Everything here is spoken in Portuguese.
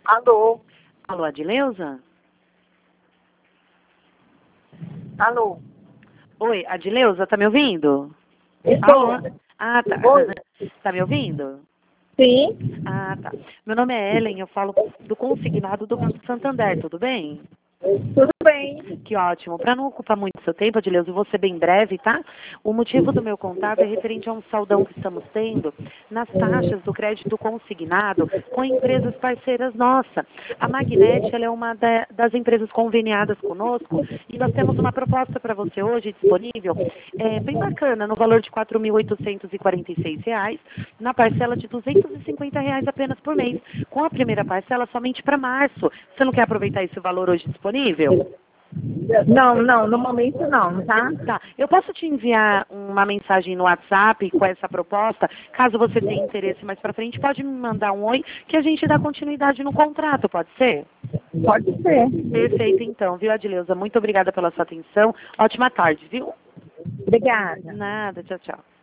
Alô? Alô, Adileuza? Alô? Oi, Adileuza, tá me ouvindo? Estou. Alô? Ah, tá. Oi? Tá me ouvindo? Sim? Ah, tá. Meu nome é Ellen, eu falo do consignado do Banco Santander, tudo bem? Tudo bem. Que ótimo. Para não ocupar muito seu tempo, Adileuza, eu vou ser bem breve, tá? O motivo do meu contato é referente a um saldão que estamos tendo nas taxas do crédito consignado com empresas parceiras nossas. A Magnet, ela é uma das empresas conveniadas conosco e nós temos uma proposta para você hoje disponível, bem bacana, no valor de R$ 4.846, na parcela de R$ 250 apenas por mês, com a primeira parcela somente para março. Você não quer aproveitar esse valor hoje disponível? Não, não, no momento não, tá? Tá, eu posso te enviar uma mensagem no WhatsApp com essa proposta? Caso você tenha interesse mais para frente, pode me mandar um oi que a gente dá continuidade no contrato, pode ser? Pode ser. Perfeito, então, viu, Adileuza? Muito obrigada pela sua atenção. Ótima tarde, viu? Obrigada. Nada, tchau, tchau.